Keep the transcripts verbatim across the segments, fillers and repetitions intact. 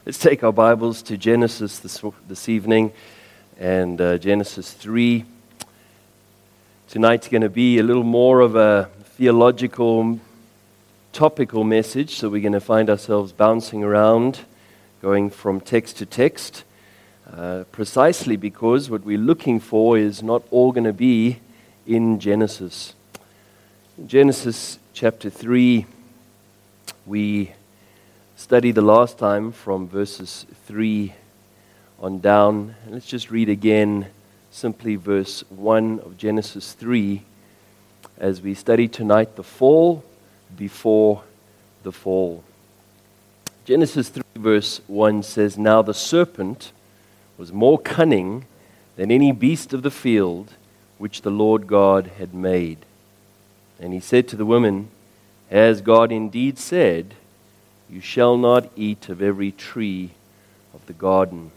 Let's take our Bibles to Genesis this, this evening and uh, Genesis three. Tonight's going to be a little more of a theological, topical message, so we're going to find ourselves bouncing around, going from text to text, uh, precisely because what we're looking for is not all going to be in Genesis. In Genesis chapter three, we studied the last time from verses three on down. And let's just read again simply verse one of Genesis three as we study tonight the fall before the fall. Genesis three verse one says, "Now the serpent was more cunning than any beast of the field which the Lord God had made. And he said to the woman, 'Has God indeed said, you shall not eat of every tree of the garden?'"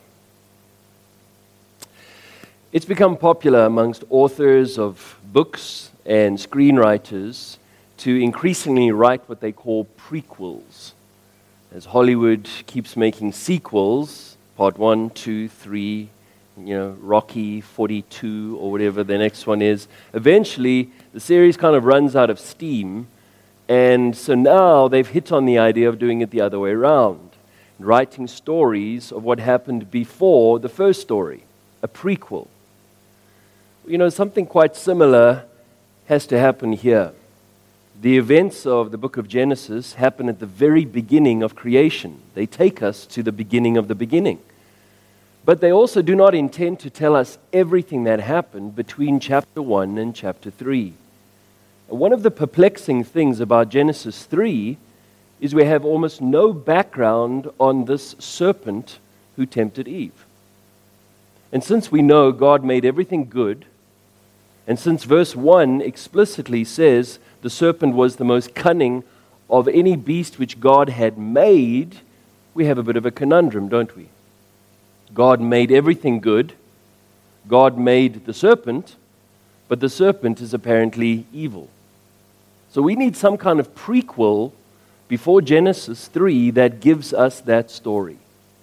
It's become popular amongst authors of books and screenwriters to increasingly write what they call prequels. As Hollywood keeps making sequels, part one, two, three, you know, Rocky forty-two or whatever the next one is, eventually the series kind of runs out of steam. And so now they've hit on the idea of doing it the other way around, writing stories of what happened before the first story, a prequel. You know, something quite similar has to happen here. The events of the book of Genesis happen at the very beginning of creation. They take us to the beginning of the beginning. But they also do not intend to tell us everything that happened between chapter one and chapter three. One of the perplexing things about Genesis three is we have almost no background on this serpent who tempted Eve. And since we know God made everything good, and since verse one explicitly says the serpent was the most cunning of any beast which God had made, we have a bit of a conundrum, don't we? God made everything good. God made the serpent, but the serpent is apparently evil. So we need some kind of prequel before Genesis three that gives us that story.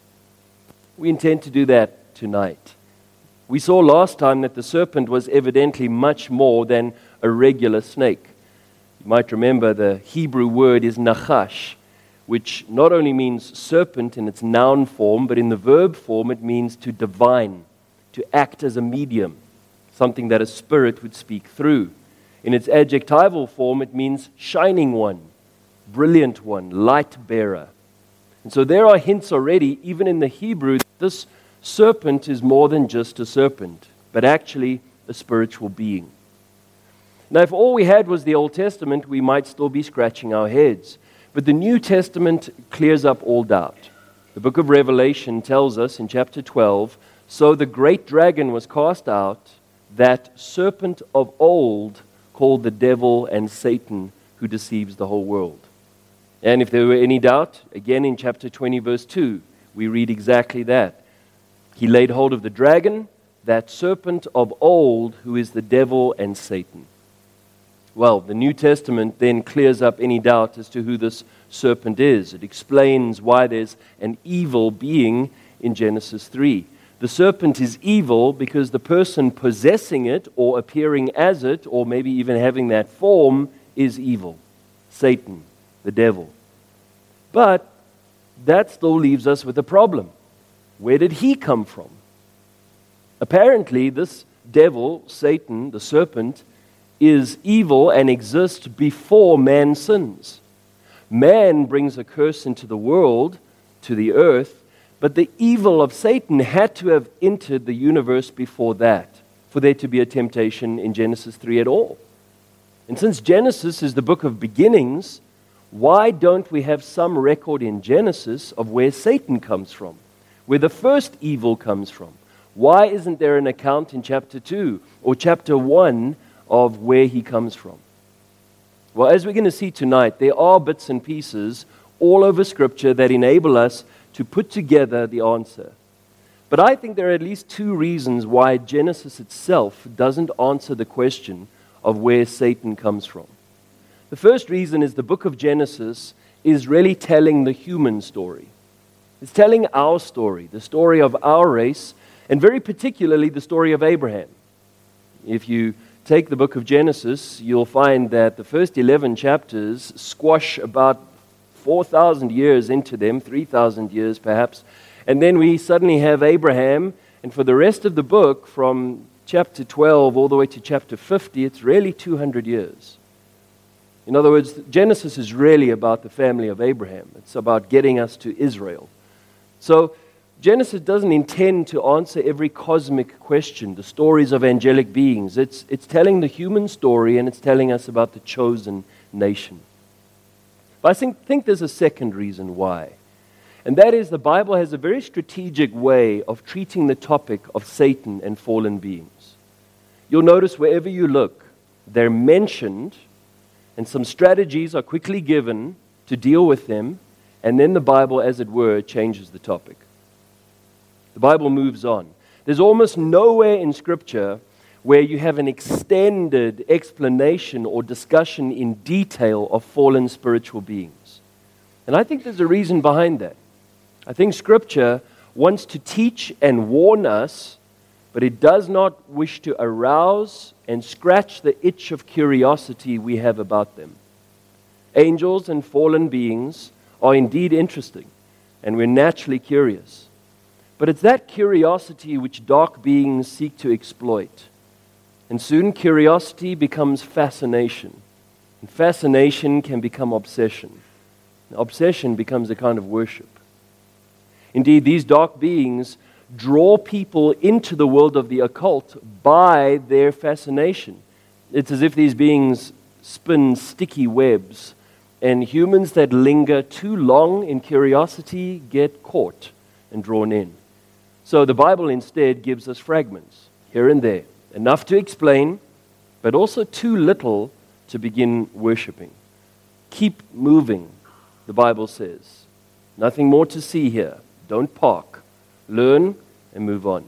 We intend to do that tonight. We saw last time that the serpent was evidently much more than a regular snake. You might remember the Hebrew word is nachash, which not only means serpent in its noun form, but in the verb form it means to divine, to act as a medium, something that a spirit would speak through. In its adjectival form, it means shining one, brilliant one, light bearer. And so there are hints already, even in the Hebrew, that this serpent is more than just a serpent, but actually a spiritual being. Now, if all we had was the Old Testament, we might still be scratching our heads. But the New Testament clears up all doubt. The book of Revelation tells us in chapter twelve, "So the great dragon was cast out, that serpent of old, called the devil and Satan, who deceives the whole world." And if there were any doubt, again in chapter twenty, verse two, we read exactly that. "He laid hold of the dragon, that serpent of old, who is the devil and Satan." Well, the New Testament then clears up any doubt as to who this serpent is. It explains why there's an evil being in Genesis three. The serpent is evil because the person possessing it or appearing as it or maybe even having that form is evil. Satan, the devil. But that still leaves us with a problem. Where did he come from? Apparently, this devil, Satan, the serpent, is evil and exists before man sins. Man brings a curse into the world, to the earth, but the evil of Satan had to have entered the universe before that for there to be a temptation in Genesis three at all. And since Genesis is the book of beginnings, why don't we have some record in Genesis of where Satan comes from, where the first evil comes from? Why isn't there an account in chapter two or chapter one of where he comes from? Well, as we're going to see tonight, there are bits and pieces all over Scripture that enable us to put together the answer. But I think there are at least two reasons why Genesis itself doesn't answer the question of where Satan comes from. The first reason is the book of Genesis is really telling the human story. It's telling our story, the story of our race, and very particularly the story of Abraham. If you take the book of Genesis, you'll find that the first eleven chapters squash about four thousand years into them, three thousand years perhaps, and then we suddenly have Abraham, and for the rest of the book, from chapter twelve all the way to chapter fifty, it's really two hundred years. In other words, Genesis is really about the family of Abraham. It's about getting us to Israel. So Genesis doesn't intend to answer every cosmic question, the stories of angelic beings. It's, it's telling the human story, and it's telling us about the chosen nation. But I think, think there's a second reason why. And that is the Bible has a very strategic way of treating the topic of Satan and fallen beings. You'll notice wherever you look, they're mentioned, and some strategies are quickly given to deal with them, and then the Bible, as it were, changes the topic. The Bible moves on. There's almost nowhere in Scripture where you have an extended explanation or discussion in detail of fallen spiritual beings. And I think there's a reason behind that. I think Scripture wants to teach and warn us, but it does not wish to arouse and scratch the itch of curiosity we have about them. Angels and fallen beings are indeed interesting, and we're naturally curious. But it's that curiosity which dark beings seek to exploit. And soon curiosity becomes fascination. And fascination can become obsession. And obsession becomes a kind of worship. Indeed, these dark beings draw people into the world of the occult by their fascination. It's as if these beings spin sticky webs, and humans that linger too long in curiosity get caught and drawn in. So the Bible instead gives us fragments, here and there, enough to explain, but also too little to begin worshiping. Keep moving, the Bible says. Nothing more to see here. Don't park. Learn and move on.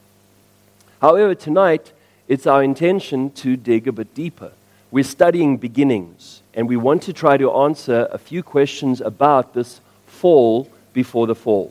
However, tonight, it's our intention to dig a bit deeper. We're studying beginnings, and we want to try to answer a few questions about this fall before the fall.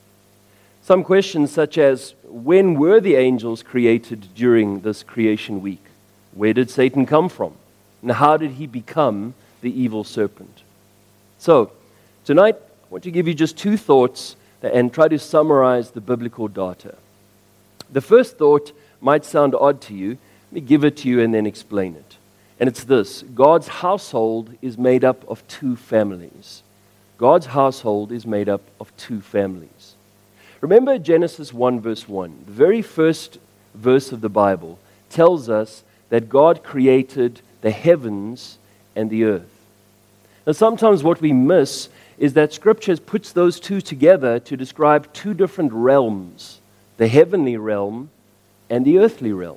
Some questions such as, when were the angels created during this creation week? Where did Satan come from? And how did he become the evil serpent? So, tonight, I want to give you just two thoughts and try to summarize the biblical data. The first thought might sound odd to you. Let me give it to you and then explain it. And it's this: God's household is made up of two families. God's household is made up of two families. Remember Genesis one verse one. The very first verse of the Bible tells us that God created the heavens and the earth. Now sometimes what we miss is that Scripture puts those two together to describe two different realms, the heavenly realm and the earthly realm.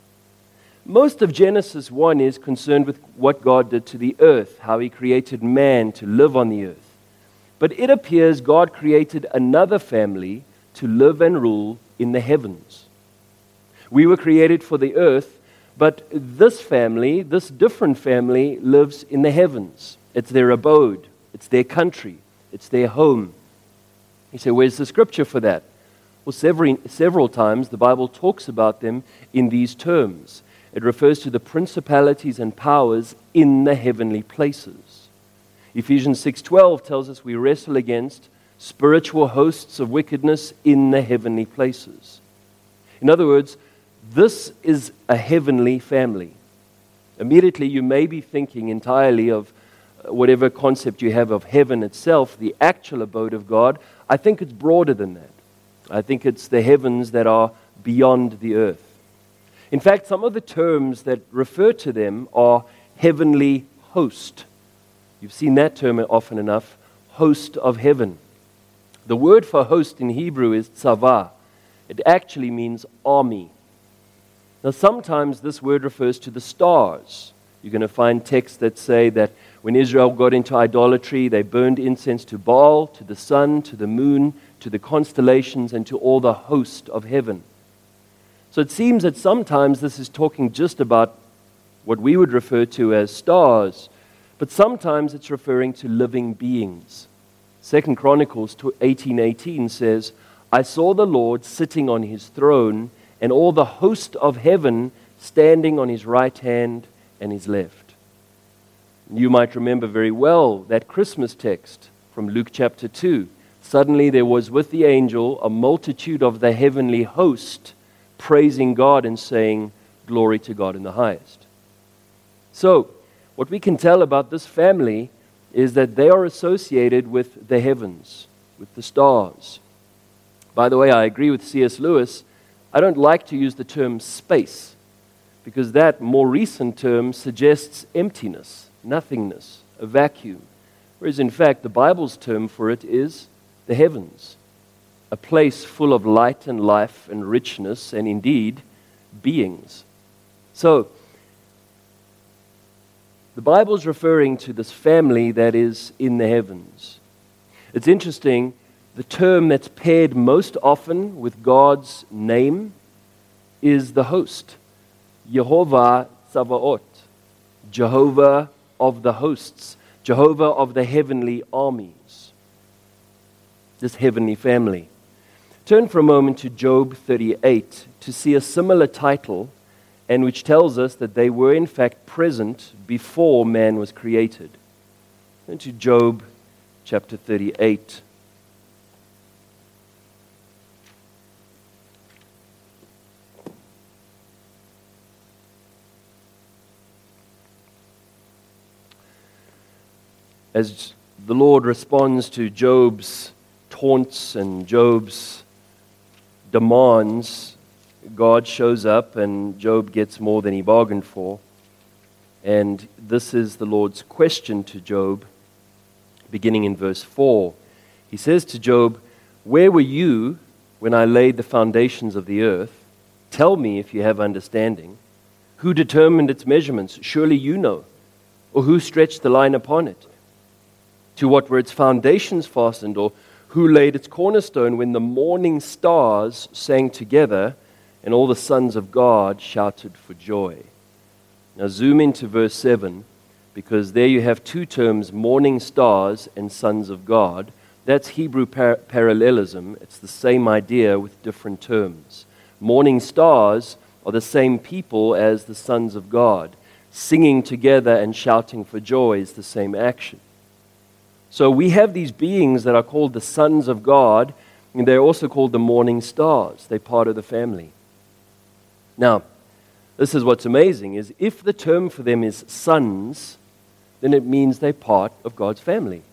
Most of Genesis one is concerned with what God did to the earth, how He created man to live on the earth. But it appears God created another family to live and rule in the heavens. We were created for the earth, but this family, this different family, lives in the heavens. It's their abode. It's their country. It's their home. You say, where's the Scripture for that? Well, several, several times the Bible talks about them in these terms. It refers to the principalities and powers in the heavenly places. Ephesians six twelve tells us we wrestle against spiritual hosts of wickedness in the heavenly places. In other words, this is a heavenly family. Immediately you may be thinking entirely of whatever concept you have of heaven itself, the actual abode of God. I think it's broader than that. I think it's the heavens that are beyond the earth. In fact, some of the terms that refer to them are heavenly host. You've seen that term often enough, host of heaven. The word for host in Hebrew is tzavah. It actually means army. Now, sometimes this word refers to the stars. You're going to find texts that say that when Israel got into idolatry, they burned incense to Baal, to the sun, to the moon, to the constellations, and to all the host of heaven. So it seems that sometimes this is talking just about what we would refer to as stars, but sometimes it's referring to living beings. Second Chronicles eighteen eighteen says, I saw the Lord sitting on his throne, and all the host of heaven standing on his right hand and his left. You might remember very well that Christmas text from Luke chapter two. Suddenly there was with the angel a multitude of the heavenly host praising God and saying, Glory to God in the highest. So, what we can tell about this family is that they are associated with the heavens, with the stars. By the way, I agree with C S Lewis. I don't like to use the term space, because that more recent term suggests emptiness, nothingness, a vacuum. Whereas in fact, the Bible's term for it is the heavens, a place full of light and life and richness and indeed beings. So, the Bible's referring to this family that is in the heavens. It's interesting, the term that's paired most often with God's name is the host, Yehovah Tsabaoth, Jehovah of the hosts, Jehovah of the heavenly armies, this heavenly family. Turn for a moment to Job thirty-eight to see a similar title, and which tells us that they were in fact present before man was created. Turn to Job chapter thirty-eight. As the Lord responds to Job's taunts and Job's demands, God shows up and Job gets more than he bargained for. And this is the Lord's question to Job, beginning in verse four. He says to Job, Where were you when I laid the foundations of the earth? Tell me if you have understanding. Who determined its measurements? Surely you know. Or who stretched the line upon it? To what were its foundations fastened? Or who laid its cornerstone when the morning stars sang together and all the sons of God shouted for joy? Now zoom into verse seven, because there you have two terms, morning stars and sons of God. That's Hebrew par- parallelism. It's the same idea with different terms. Morning stars are the same people as the sons of God. Singing together and shouting for joy is the same action. So we have these beings that are called the sons of God, and they're also called the morning stars. They're part of the family. Now, this is what's amazing, is if the term for them is sons, then it means they're part of God's family.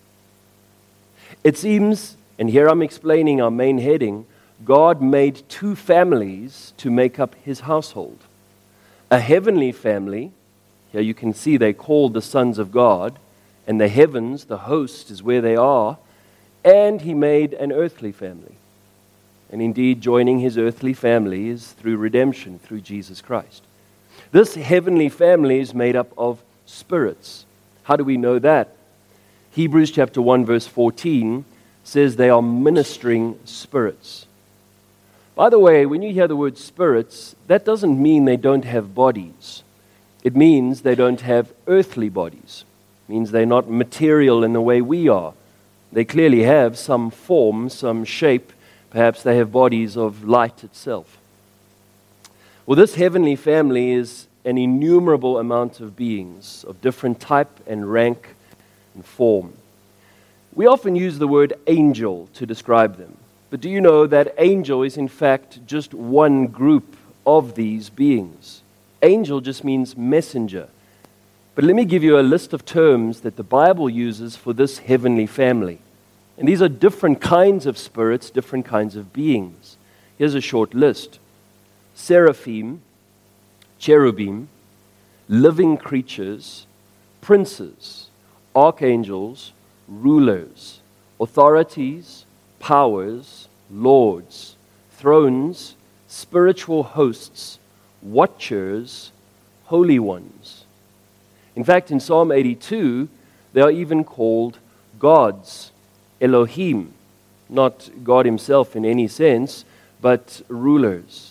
It seems, and here I'm explaining our main heading, God made two families to make up his household. A heavenly family, here you can see they're called the sons of God, and the heavens, the host, is where they are, and he made an earthly family. And indeed, joining his earthly family is through redemption, through Jesus Christ. This heavenly family is made up of spirits. How do we know that? Hebrews chapter one, verse fourteen says they are ministering spirits. By the way, when you hear the word spirits, that doesn't mean they don't have bodies. It means they don't have earthly bodies. It means they're not material in the way we are. They clearly have some form, some shape. Perhaps they have bodies of light itself. Well, this heavenly family is an innumerable amount of beings of different type and rank and form. We often use the word angel to describe them. But do you know that angel is in fact just one group of these beings? Angel just means messenger. But let me give you a list of terms that the Bible uses for this heavenly family. And these are different kinds of spirits, different kinds of beings. Here's a short list. Seraphim, cherubim, living creatures, princes, archangels, rulers, authorities, powers, lords, thrones, spiritual hosts, watchers, holy ones. In fact, in Psalm eighty-two, they are even called gods, Elohim, not God himself in any sense, but rulers.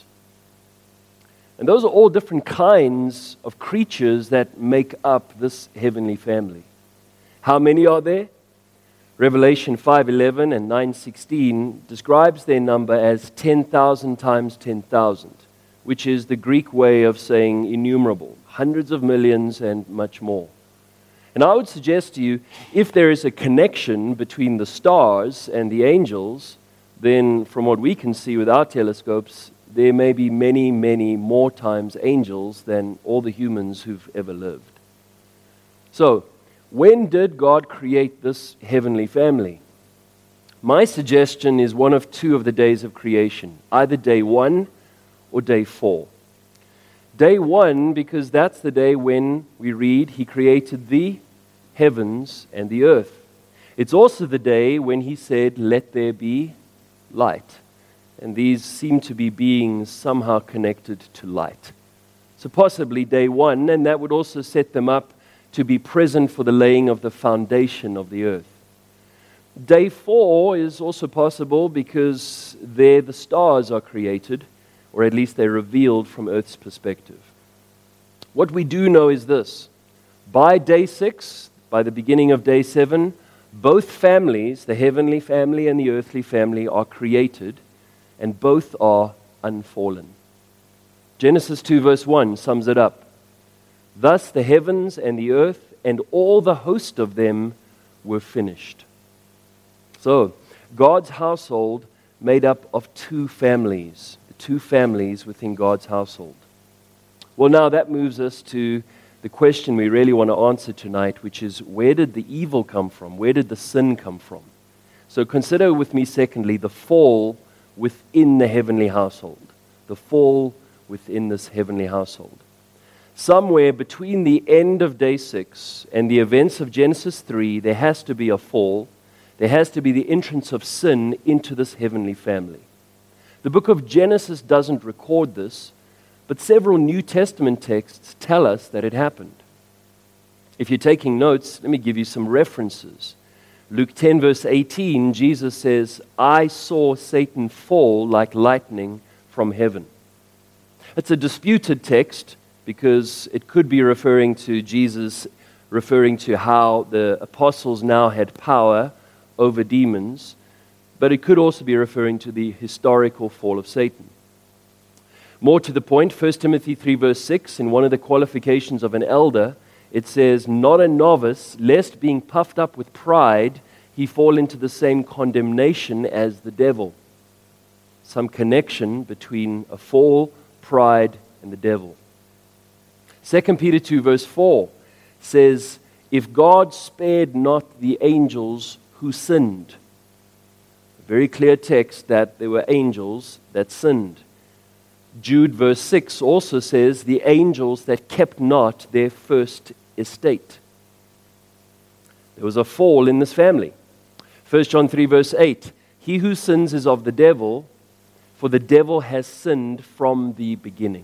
And those are all different kinds of creatures that make up this heavenly family. How many are there? Revelation five eleven and nine sixteen describes their number as ten thousand times ten thousand, which is the Greek way of saying innumerable, hundreds of millions and much more. And I would suggest to you, if there is a connection between the stars and the angels, then from what we can see with our telescopes, there may be many, many more times angels than all the humans who've ever lived. So, when did God create this heavenly family? My suggestion is one of two of the days of creation, either day one or day four. Day one, because that's the day when we read He created the heavens and the earth. It's also the day when He said, "Let there be light." And these seem to be beings somehow connected to light. So possibly day one, and that would also set them up to be present for the laying of the foundation of the earth. Day four is also possible because there the stars are created, or at least they're revealed from Earth's perspective. What we do know is this: by day six, by the beginning of day seven, both families, the heavenly family and the earthly family, are created, and both are unfallen. Genesis two verse one sums it up. Thus the heavens and the earth and all the host of them were finished. So, God's household made up of two families, the two families within God's household. Well, now that moves us to the question we really want to answer tonight, which is, where did the evil come from? Where did the sin come from? So consider with me, secondly, the fall within the heavenly household. The fall within this heavenly household. Somewhere between the end of day six and the events of Genesis three, there has to be a fall. There has to be the entrance of sin into this heavenly family. The book of Genesis doesn't record this, but several New Testament texts tell us that it happened. If you're taking notes, let me give you some references. Luke ten verse eighteen, Jesus says, "I saw Satan fall like lightning from heaven." It's a disputed text because it could be referring to Jesus, referring to how the apostles now had power over demons, but it could also be referring to the historical fall of Satan. More to the point, First Timothy three verse six, in one of the qualifications of an elder, it says, "Not a novice, lest being puffed up with pride, he fall into the same condemnation as the devil." Some connection between a fall, pride, and the devil. Second Peter two verse four says, "If God spared not the angels who sinned." A very clear text that there were angels that sinned. Jude verse six also says, "The angels that kept not their first estate." There was a fall in this family. First John three verse eight, "He who sins is of the devil, for the devil has sinned from the beginning."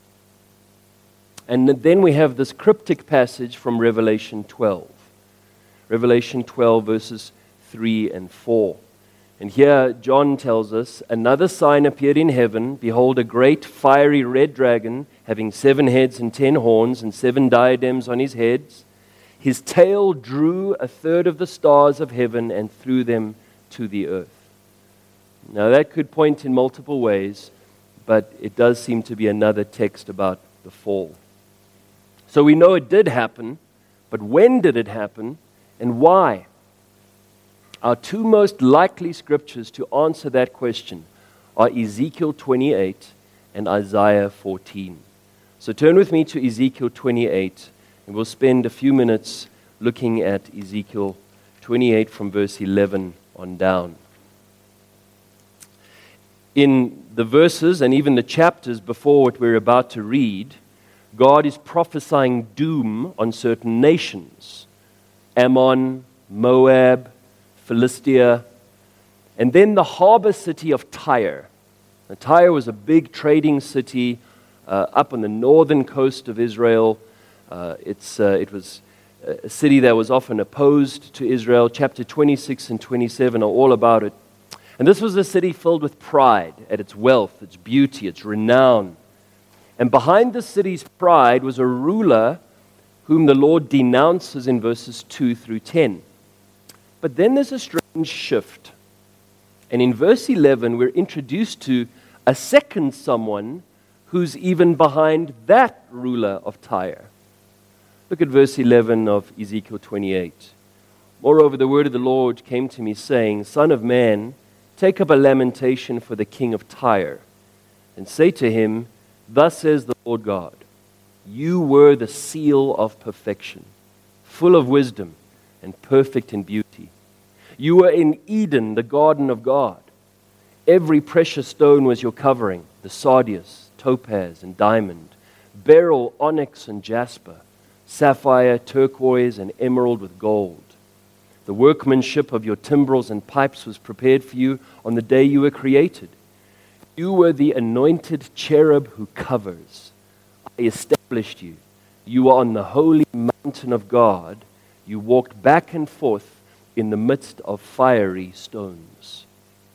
And then we have this cryptic passage from Revelation twelve. Revelation twelve verses three and four. And here John tells us, "Another sign appeared in heaven. Behold, a great fiery red dragon, having seven heads and ten horns, and seven diadems on his heads. His tail drew a third of the stars of heaven and threw them to the earth." Now that could point in multiple ways, but it does seem to be another text about the fall. So we know it did happen, but when did it happen and why? Our two most likely scriptures to answer that question are Ezekiel twenty-eight and Isaiah fourteen. So turn with me to Ezekiel twenty-eight, and we'll spend a few minutes looking at Ezekiel twenty-eight from verse eleven on down. In the verses and even the chapters before what we're about to read, God is prophesying doom on certain nations. Ammon, Moab, Philistia, and then the harbor city of Tyre. Now, Tyre was a big trading city uh, up on the northern coast of Israel. Uh, it's, uh, it was a city that was often opposed to Israel. Chapter twenty-six and twenty-seven are all about it. And this was a city filled with pride at its wealth, its beauty, its renown. And behind the city's pride was a ruler whom the Lord denounces in verses two through ten. But then there's a strange shift. And in verse eleven, we're introduced to a second someone who's even behind that ruler of Tyre. Look at verse eleven of Ezekiel twenty-eight. Moreover, the word of the Lord came to me, saying, Son of man, take up a lamentation for the king of Tyre, and say to him, Thus says the Lord God, you were the seal of perfection, full of wisdom and perfect in beauty. You were in Eden, the garden of God. Every precious stone was your covering, the sardius, topaz, and diamond, beryl, onyx, and jasper, sapphire, turquoise, and emerald with gold. The workmanship of your timbrels and pipes was prepared for you on the day you were created. You were the anointed cherub who covers. I established you. You were on the holy mountain of God. You walked back and forth in the midst of fiery stones.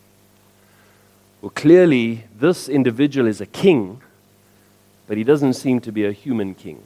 Well, clearly, this individual is a king, but he doesn't seem to be a human king.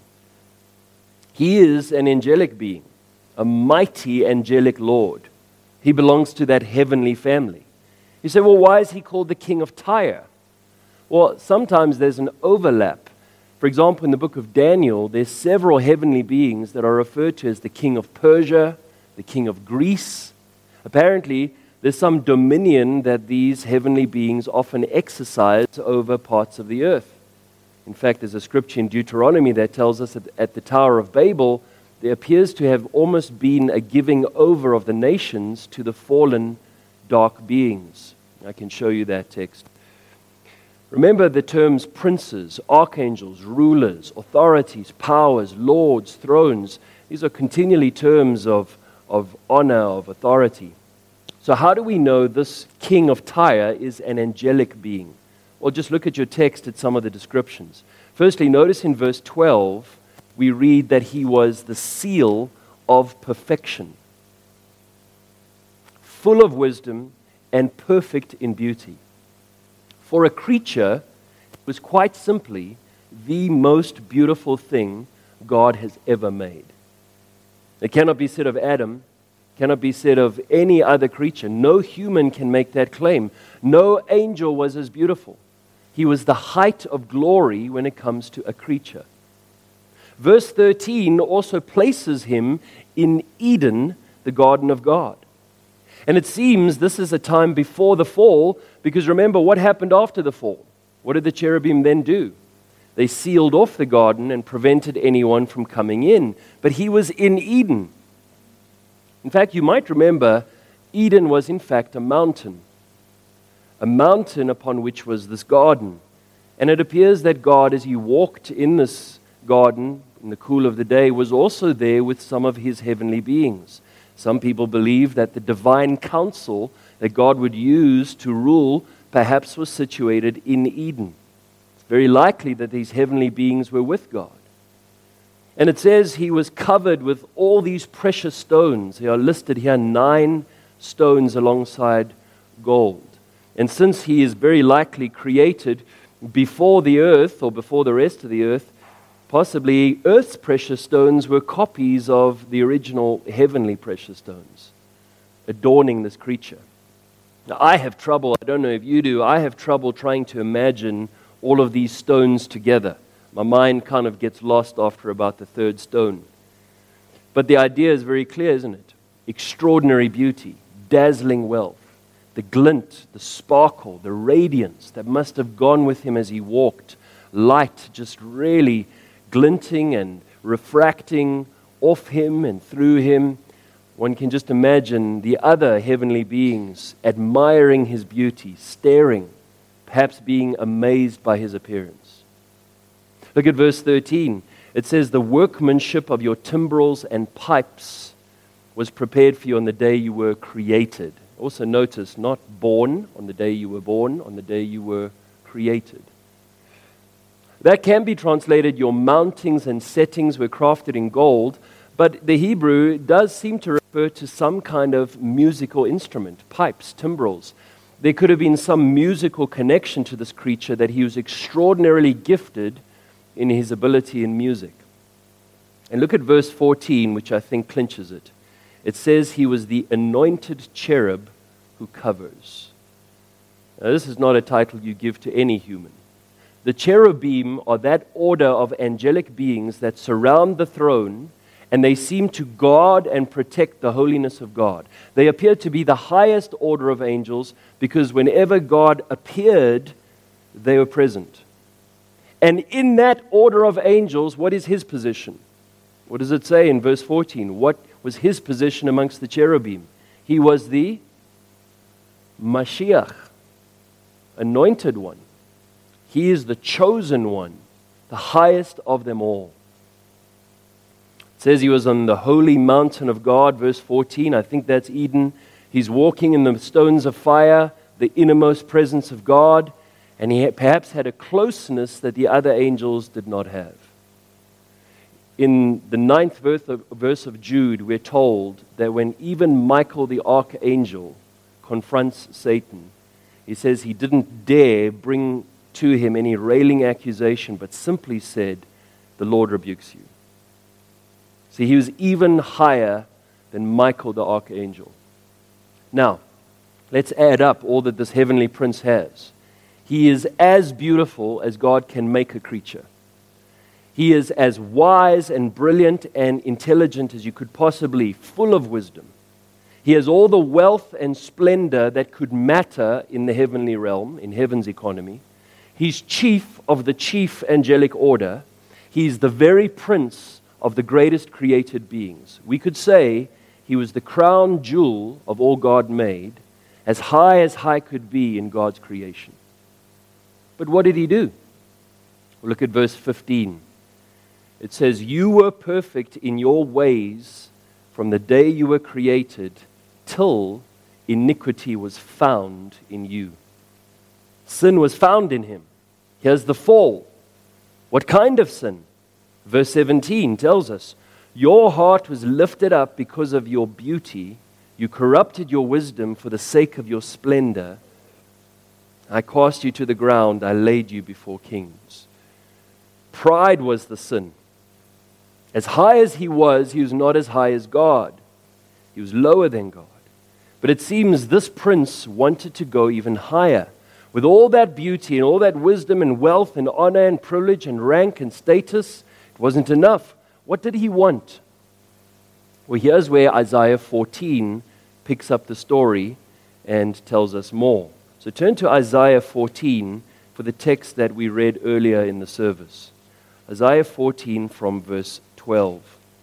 He is an angelic being, a mighty angelic Lord. He belongs to that heavenly family. You say, well, why is he called the king of Tyre? Well, sometimes there's an overlap. For example, in the book of Daniel, there's several heavenly beings that are referred to as the king of Persia, the king of Greece. Apparently, there's some dominion that these heavenly beings often exercise over parts of the earth. In fact, there's a scripture in Deuteronomy that tells us that at the Tower of Babel, there appears to have almost been a giving over of the nations to the fallen dark beings. I can show you that text. Remember the terms princes, archangels, rulers, authorities, powers, lords, thrones. These are continually terms of, of honor, of authority. So how do we know this king of Tyre is an angelic being? Well, just look at your text at some of the descriptions. Firstly, notice in verse twelve, we read that he was the seal of perfection, full of wisdom and perfect in beauty. For a creature, it was quite simply the most beautiful thing God has ever made. It cannot be said of Adam, cannot be said of any other creature. No human can make that claim. No angel was as beautiful. He was the height of glory when it comes to a creature. Verse thirteen also places him in Eden, the garden of God. And it seems this is a time before the fall, because remember what happened after the fall. What did the cherubim then do? They sealed off the garden and prevented anyone from coming in. But he was in Eden. In fact, you might remember Eden was in fact a mountain. A mountain upon which was this garden. And it appears that God, as he walked in this garden in the cool of the day, was also there with some of his heavenly beings. Some people believe that the divine counsel that God would use to rule perhaps was situated in Eden. It's very likely that these heavenly beings were with God. And it says he was covered with all these precious stones. They are listed here, nine stones alongside gold. And since he is very likely created before the earth or before the rest of the earth, possibly earth's precious stones were copies of the original heavenly precious stones, adorning this creature. Now, I have trouble, I don't know if you do, I have trouble trying to imagine all of these stones together. My mind kind of gets lost after about the third stone. But the idea is very clear, isn't it? Extraordinary beauty, dazzling wealth, the glint, the sparkle, the radiance that must have gone with him as he walked, light just really glinting and refracting off him and through him. One can just imagine the other heavenly beings admiring his beauty, staring, perhaps being amazed by his appearance. Look at verse thirteen. It says, the workmanship of your timbrels and pipes was prepared for you on the day you were created. Also notice, not born on the day you were born, on the day you were created. That can be translated, your mountings and settings were crafted in gold, but the Hebrew does seem to refer to some kind of musical instrument, pipes, timbrels. There could have been some musical connection to this creature, that he was extraordinarily gifted in his ability in music. And look at verse fourteen, which I think clinches it. It says he was the anointed cherub who covers. Now, this is not a title you give to any human. The cherubim are that order of angelic beings that surround the throne, and they seem to guard and protect the holiness of God. They appear to be the highest order of angels because whenever God appeared, they were present. And in that order of angels, what is his position? What does it say in verse fourteen? What was his position amongst the cherubim? He was the Mashiach, anointed one. He is the chosen one, the highest of them all. It says he was on the holy mountain of God, verse fourteen. I think that's Eden. He's walking in the stones of fire, the innermost presence of God, and he perhaps had a closeness that the other angels did not have. In the ninth verse of, verse of Jude, we're told that when even Michael the archangel confronts Satan, he says he didn't dare bring to him any railing accusation, but simply said, "The Lord rebukes you." See, he was even higher than Michael the archangel. Now, let's add up all that this heavenly prince has. He is as beautiful as God can make a creature. He is as wise and brilliant and intelligent as you could possibly, full of wisdom. He has all the wealth and splendor that could matter in the heavenly realm, in heaven's economy. He's chief of the chief angelic order. He's the very prince of the greatest created beings. We could say he was the crown jewel of all God made, as high as high could be in God's creation. But what did he do? Well, look at verse fifteen. It says, "You were perfect in your ways from the day you were created till iniquity was found in you." Sin was found in him. Here's the fall. What kind of sin? Verse seventeen tells us, "Your heart was lifted up because of your beauty. You corrupted your wisdom for the sake of your splendor. I cast you to the ground. I laid you before kings." Pride was the sin. As high as he was, he was not as high as God. He was lower than God. But it seems this prince wanted to go even higher. With all that beauty and all that wisdom and wealth and honor and privilege and rank and status, it wasn't enough. What did he want? Well, here's where Isaiah fourteen picks up the story and tells us more. So turn to Isaiah fourteen for the text that we read earlier in the service. Isaiah fourteen from verse twelve.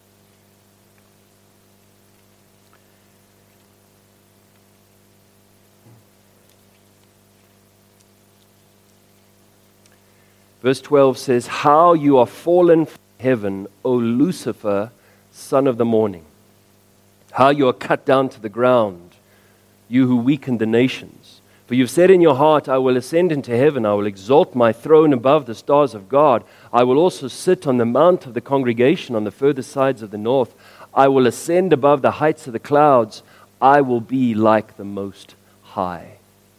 Verse twelve says, "How you are fallen from heaven, O Lucifer, son of the morning. How you are cut down to the ground, you who weakened the nations. For you've said in your heart, I will ascend into heaven. I will exalt my throne above the stars of God. I will also sit on the mount of the congregation on the further sides of the north. I will ascend above the heights of the clouds. I will be like the Most High."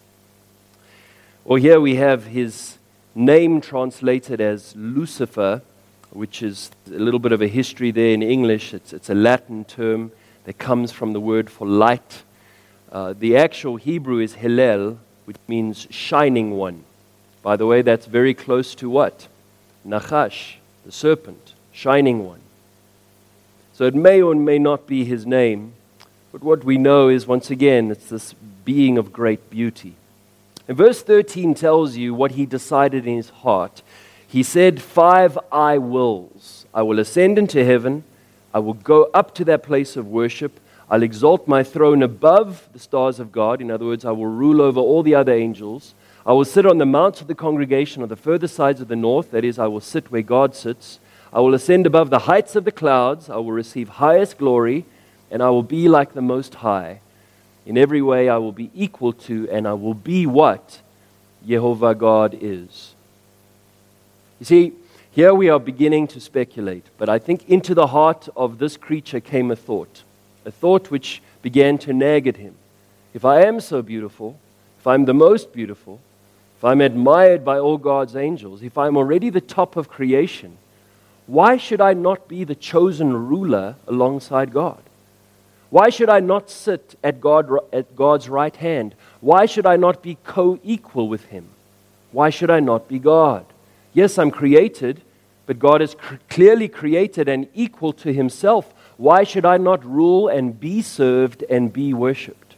Well, here we have his name translated as Lucifer, which is a little bit of a history there in English. It's, it's a Latin term that comes from the word for light. Uh, the actual Hebrew is Hillel, which means shining one. By the way, that's very close to what? Nachash, the serpent, shining one. So it may or may not be his name, but what we know is, once again, it's this being of great beauty. And verse thirteen tells you what he decided in his heart. He said, five I wills. I will ascend into heaven. I will go up to that place of worship. I'll exalt my throne above the stars of God. In other words, I will rule over all the other angels. I will sit on the mount of the congregation on the further sides of the north. That is, I will sit where God sits. I will ascend above the heights of the clouds. I will receive highest glory, and I will be like the Most High. In every way, I will be equal to, and I will be what Jehovah God is. You see, here we are beginning to speculate, but I think into the heart of this creature came a thought, a thought which began to nag at him. If I am so beautiful, if I'm the most beautiful, if I'm admired by all God's angels, if I'm already the top of creation, why should I not be the chosen ruler alongside God? Why should I not sit at, God, at God's right hand? Why should I not be co-equal with Him? Why should I not be God? Yes, I'm created, but God is cr- clearly created and equal to Himself. Why should I not rule and be served and be worshipped?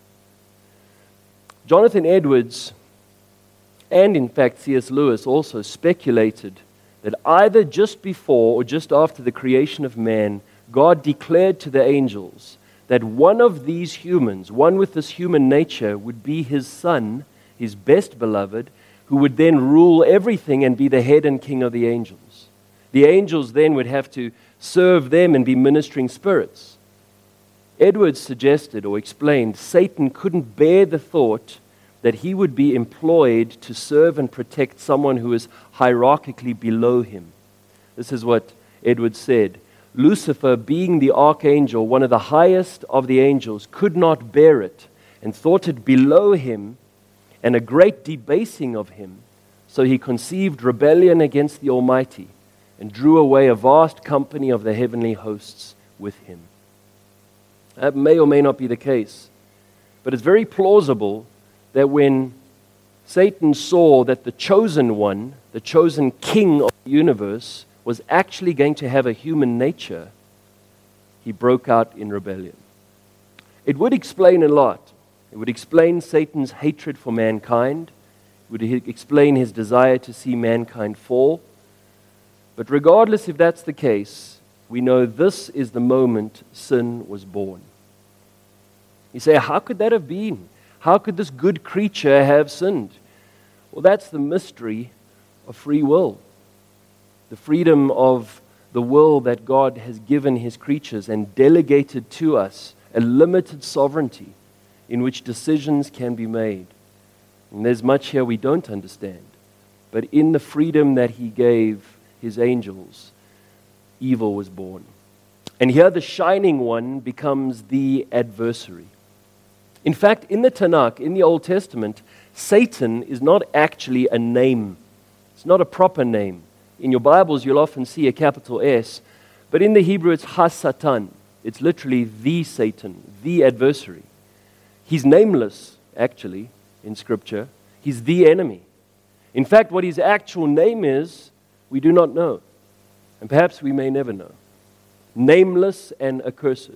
Jonathan Edwards, and in fact C S Lewis, also speculated that either just before or just after the creation of man, God declared to the angels that one of these humans, one with this human nature, would be His Son, His best beloved, who would then rule everything and be the head and king of the angels. The angels then would have to serve them and be ministering spirits. Edwards suggested or explained Satan couldn't bear the thought that he would be employed to serve and protect someone who is hierarchically below him. This is what Edwards said. Lucifer, being the archangel, one of the highest of the angels, could not bear it and thought it below him and a great debasing of him. So he conceived rebellion against the Almighty and drew away a vast company of the heavenly hosts with him. That may or may not be the case, but it's very plausible that when Satan saw that the chosen one, the chosen king of the universe, was actually going to have a human nature, he broke out in rebellion. It would explain a lot. It would explain Satan's hatred for mankind. It would explain his desire to see mankind fall. But regardless if that's the case, we know this is the moment sin was born. You say, how could that have been? How could this good creature have sinned? Well, that's the mystery of free will. The freedom of the will that God has given His creatures and delegated to us, a limited sovereignty in which decisions can be made. And there's much here we don't understand. But in the freedom that He gave His angels, evil was born. And here the shining one becomes the adversary. In fact, in the Tanakh, in the Old Testament, Satan is not actually a name. It's not a proper name. In your Bibles, you'll often see a capital S, but in the Hebrew, it's Ha-Satan. It's literally the Satan, the adversary. He's nameless, actually, in Scripture. He's the enemy. In fact, what his actual name is, we do not know. And perhaps we may never know. Nameless and accursed.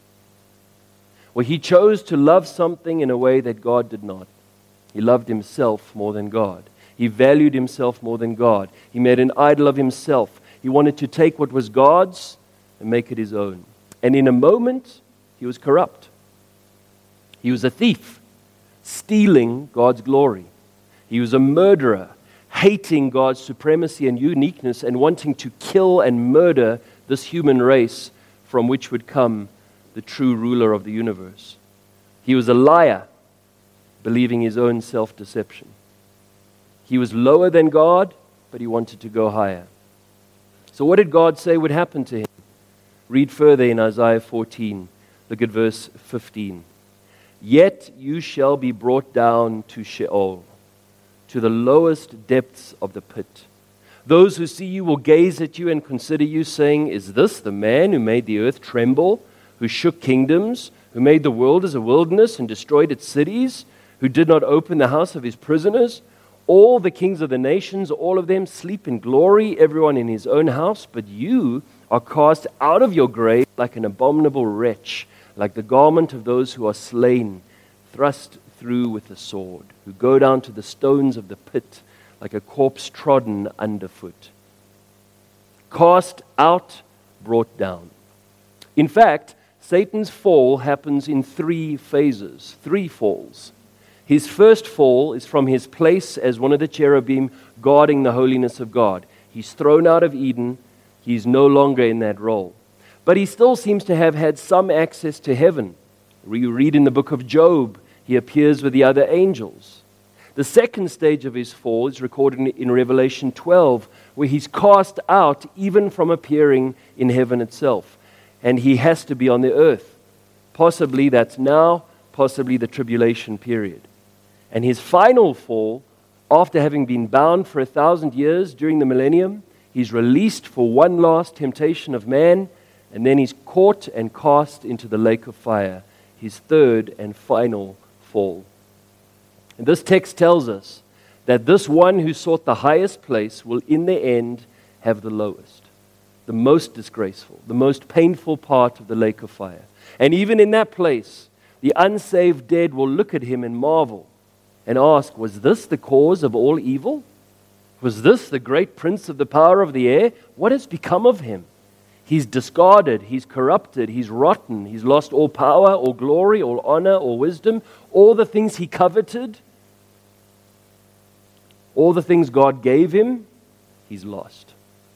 Well, he chose to love something in a way that God did not. He loved himself more than God. He valued himself more than God. He made an idol of himself. He wanted to take what was God's and make it his own. And in a moment, he was corrupt. He was a thief, stealing God's glory. He was a murderer, hating God's supremacy and uniqueness and wanting to kill and murder this human race from which would come the true ruler of the universe. He was a liar, believing his own self-deception. He was lower than God, but he wanted to go higher. So what did God say would happen to him? Read further in Isaiah fourteen. Look at verse fifteen. Yet you shall be brought down to Sheol, to the lowest depths of the pit. Those who see you will gaze at you and consider you, saying, is this the man who made the earth tremble, who shook kingdoms, who made the world as a wilderness and destroyed its cities, who did not open the house of his prisoners? All the kings of the nations, all of them sleep in glory, everyone in his own house, but you are cast out of your grave like an abominable wretch, like the garment of those who are slain, thrust through with a sword, who go down to the stones of the pit like a corpse trodden underfoot. Cast out, brought down. In fact, Satan's fall happens in three phases, three falls. His first fall is from his place as one of the cherubim guarding the holiness of God. He's thrown out of Eden. He's no longer in that role. But he still seems to have had some access to heaven. You read in the book of Job, he appears with the other angels. The second stage of his fall is recorded in Revelation twelve, where he's cast out even from appearing in heaven itself. And he has to be on the earth. Possibly that's now, possibly the tribulation period. And his final fall, after having been bound for a thousand years during the millennium, he's released for one last temptation of man, And then he's caught and cast into the lake of fire, his third and final fall. And this text tells us that this one who sought the highest place will in the end have the lowest, the most disgraceful, the most painful part of the lake of fire. And even in that place, the unsaved dead will look at him and marvel and ask, was this the cause of all evil? Was this the great prince of the power of the air? What has become of him? He's discarded, he's corrupted, he's rotten, he's lost all power, all glory, all honor, all wisdom, all the things he coveted, all the things God gave him, he's lost.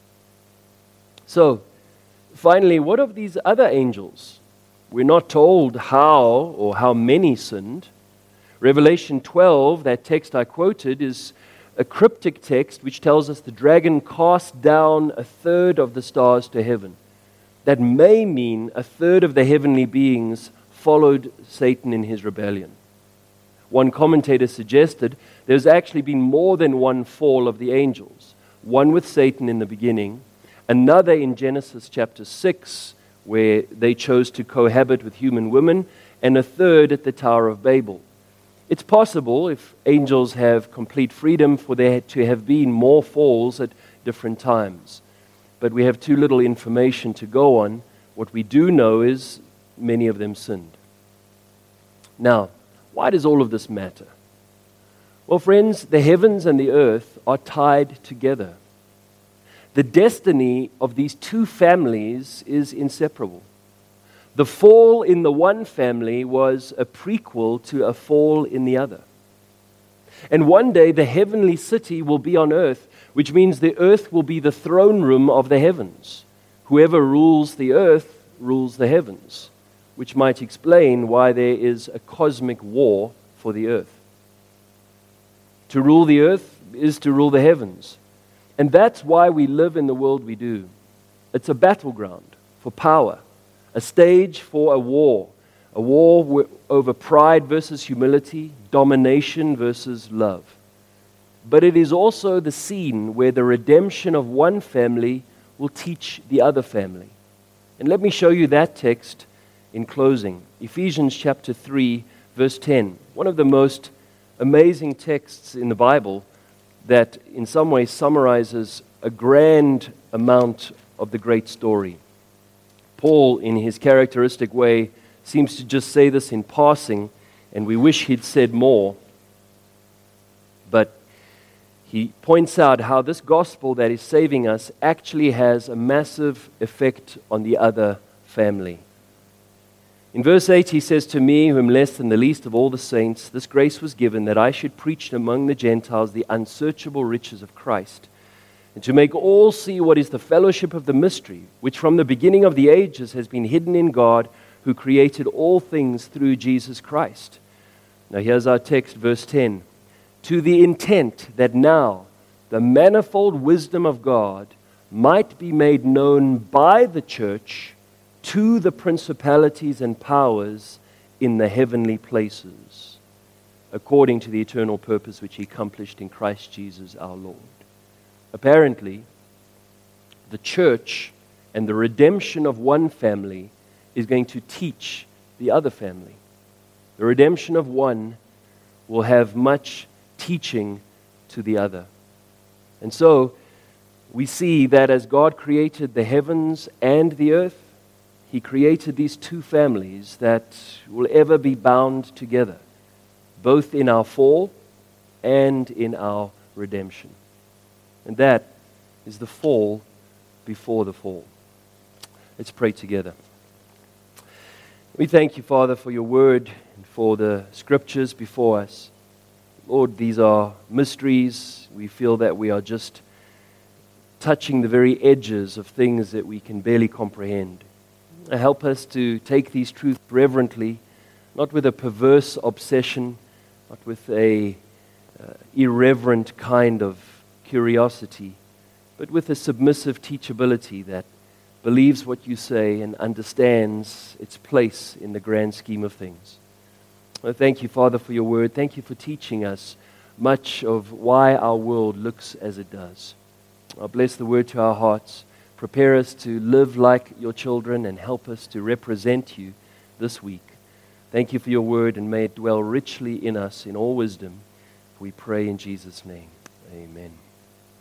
So, finally, what of these other angels? We're not told how or how many sinned. Revelation twelve, that text I quoted, is a cryptic text which tells us the dragon cast down a third of the stars to heaven. That may mean a third of the heavenly beings followed Satan in his rebellion. One commentator suggested there's actually been more than one fall of the angels. One with Satan in the beginning, another in Genesis chapter six, where they chose to cohabit with human women, and a third at the Tower of Babel. It's possible, if angels have complete freedom, for there to have been more falls at different times. But we have too little information to go on. What we do know is many of them sinned. Now, why does all of this matter? Well, friends, the heavens and the earth are tied together. The destiny of these two families is inseparable. The fall in the one family was a prequel to a fall in the other. And one day the heavenly city will be on earth, which means the earth will be the throne room of the heavens. Whoever rules the earth rules the heavens, which might explain why there is a cosmic war for the earth. To rule the earth is to rule the heavens. And that's why we live in the world we do. It's a battleground for power. A stage for a war, a war over pride versus humility, domination versus love. But it is also the scene where the redemption of one family will teach the other family. And let me show you that text in closing. Ephesians chapter three, verse ten. One of the most amazing texts in the Bible that in some ways summarizes a grand amount of the great story. Paul, in his characteristic way, seems to just say this in passing, and we wish he'd said more. But he points out how this gospel that is saving us actually has a massive effect on the other family. In verse eight, he says, "To me, who am less than the least of all the saints, this grace was given that I should preach among the Gentiles the unsearchable riches of Christ, and to make all see what is the fellowship of the mystery, which from the beginning of the ages has been hidden in God, who created all things through Jesus Christ." Now here's our text, verse ten. "To the intent that now the manifold wisdom of God might be made known by the church to the principalities and powers in the heavenly places, according to the eternal purpose which he accomplished in Christ Jesus our Lord." Apparently, the church and the redemption of one family is going to teach the other family. The redemption of one will have much teaching to the other. And so, we see that as God created the heavens and the earth, he created these two families that will ever be bound together, both in our fall and in our redemption. And that is the fall before the fall. Let's pray together. We thank you, Father, for your word and for the scriptures before us. Lord, these are mysteries. We feel that we are just touching the very edges of things that we can barely comprehend. Help us to take these truths reverently, not with a perverse obsession, not with a uh, irreverent kind of curiosity, but with a submissive teachability that believes what you say and understands its place in the grand scheme of things. Well, thank you, Father, for your word. Thank you for teaching us much of why our world looks as it does. I bless the word to our hearts. Prepare us to live like your children and help us to represent you this week. Thank you for your word, and may it dwell richly in us in all wisdom. We pray in Jesus' name. Amen.